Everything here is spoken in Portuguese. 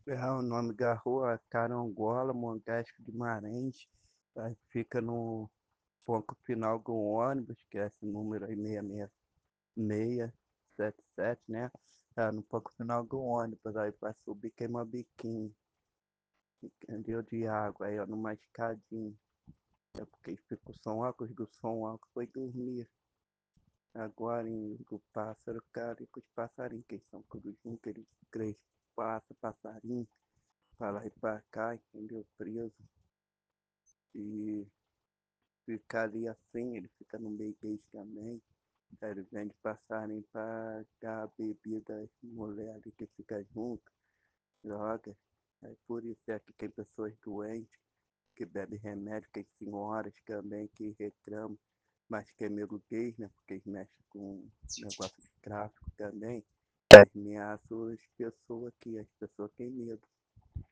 É, o nome da rua é Carangola, Montesco Guimarães. Aí fica no ponto final do ônibus, que é esse número aí 66677, né? É, no ponto final do ônibus, aí para subir queima biquinho, entendeu? De água, aí ó, numa escadinha. É porque fica o som alto, do som alto foi dormir. Agora em o pássaro, cara, e com os passarinhos, que eles são todos juntos, eles três passa, passarinho, pra lá e pra cá, entendeu? Preso. E fica ali assim, ele fica no meio deles também. Aí ele vende passarinho pra dar bebida às mulheres ali que fica junto, droga. Aí por isso é que tem pessoas doentes que bebem remédio, tem senhoras também que reclamam, mas que é meio gays, né? Porque eles mexem com negócio de tráfico também. Ameaçam as pessoas que as pessoas têm medo.